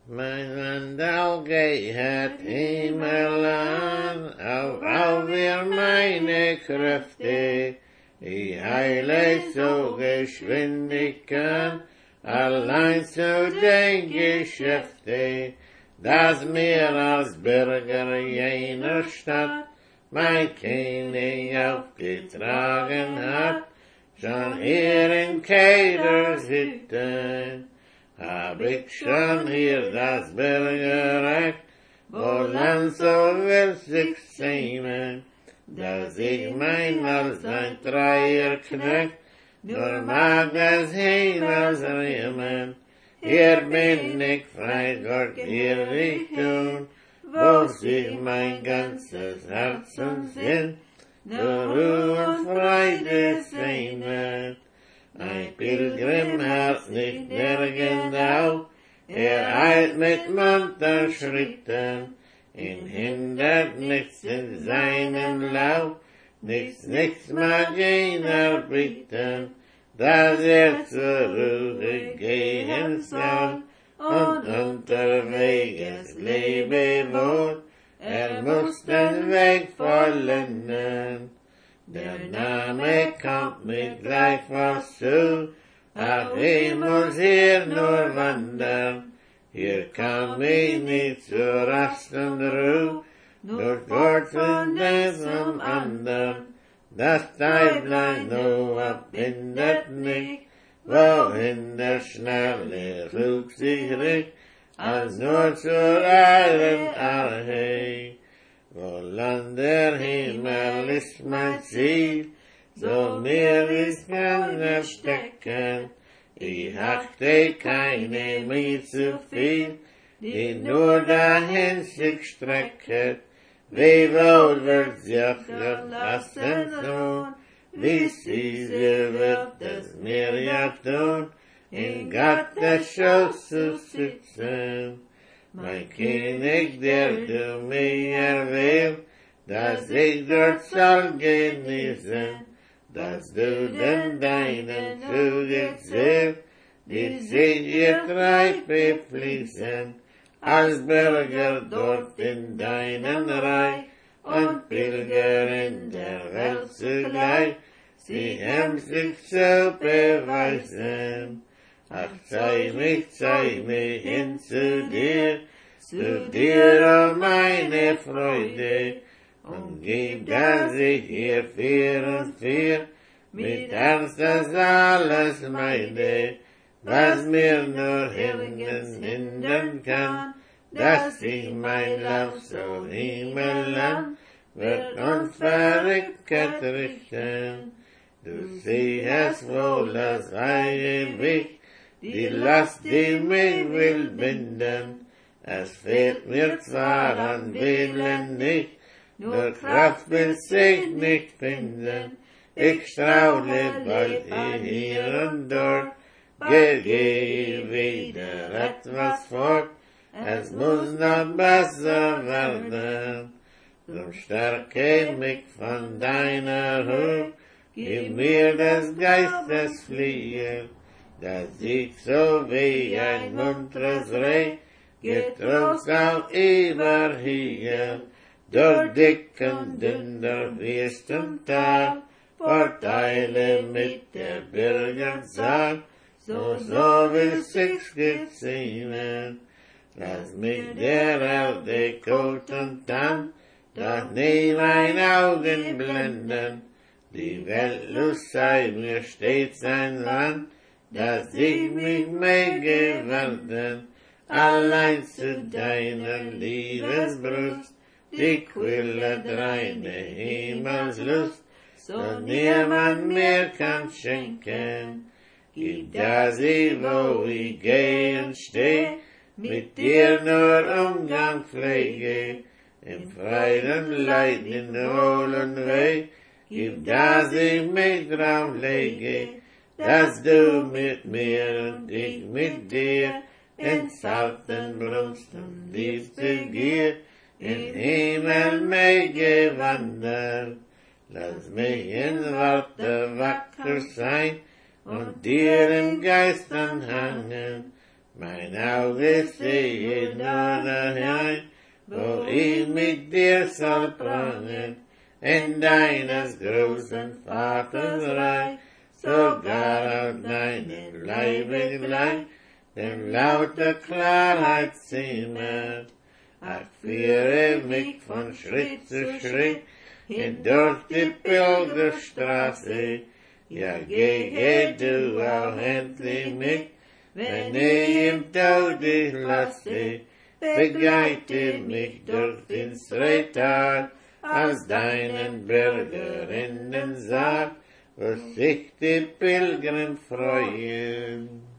Mein Wandel geht Himmel an, auf wir meine Kräfte, ich heile so geschwindig kann, allein zu den Geschäfte, dass mir als Bürger jener Stadt mein König aufgetragen hat, schon hier in Keder sitzen. Hab ich schon hier das Bürgerrecht, wo Land so will sich zähmen, dass ich mein als ein Dreier Knecht, nur mag das Himmels riemen. Hier bin ich frei, Gott, hier ich tun, wo sich mein ganzes Herz und Sinn, nur Ruhe und Freude sehnen. Ein Pilgrim hat nicht nirgend auf, eilt mit munter Schritten, ihn hindert nichts in seinem Lauf, nichts mag ihn erbieten, dass zur Ruhe gehen soll und unterwegs lebe wohl, muss den Weg vollenden. Der Name kommt mir gleich was zu, ach, ich muss hier nur wandern, hier kann ich nicht zur Rast und Ruhe, nur fort von diesem andern. Das Teiblein Noah bindet mich, wohin der schnelle Flug sich richtet, als nur zur allen Arche. Wo Land der Himmel ist mein Ziel, so mir ist keiner stecken. Ich achte keine mir zu viel, die nur dahin sich strecket. Wie wohl wird sich verlassen tun, wie sie wird es mir ja tun, in Gottes Schoß zu sitzen. Mein König, der du mir willst, dass ich dort soll genießen, dass du den Deinen zu dir zählst, die sich ihr Treib befließen, als Bürger dort in deinem Reich und Pilger in der Welt zugleich, sie haben sich zu beweisen. Ach, zeig mich hin zu dir, oh meine Freude, und gib, dass ich hier 4 und 4 mit Ernst das alles meine, was mir nur hindern kann, dass ich mein Lauf so Himmeland wird unverrückt richten. Du siehst wohl das ewig, die Last, die mich will binden, es fehlt mir zwar an Willen nicht, nur Kraft will sich nicht finden, ich straule bald hier und dort, gehe wieder etwas fort, es muss noch besser werden, drum stärke mich von deiner Huld, gib mir des Geistes Fliehen, dass ich so wie ein munteres Reh getrost auch überhiege, durch dick und dünn, durch Wüst und Tal, Vorteile mit der Bürgerzahl, so will sich's geziehen. Lass mich der Erde Kot und dann, doch nie mein Augen blenden, die Weltlust sei mir stets ein Land, dass ich mich möge werden, allein zu deiner Liebesbrust, die Quelle reine Himmelslust, so niemand mehr kann schenken. Gib, dass ich, wo ich geh und steh, mit dir nur Umgang pflege, im freien Leid, in hohlen Weg, gib, dass ich mich drauf lege, dass du mit mir und ich mit dir in zarten Brust und Liebesgier in Himmel möge wandern. Lass mich in Worte wacker sein und dir im Geist anhangen, Mein Auge sehe nur daheim, wo ich mit dir soll prangen, in deines großen Vaters Reich, sogar auf deinem Leibe gleich, denn lauter Klarheit ziemet. Ach, führe mich von Schritt zu Schritt, hindurch die Pilgerstraße, ja, gehe du auch endlich mit, wenn ich im Tod dich lasse, begleite mich durch finstere Tal, aus deinen Bergerinnen Saat, wo sich die Pilgrim freuen.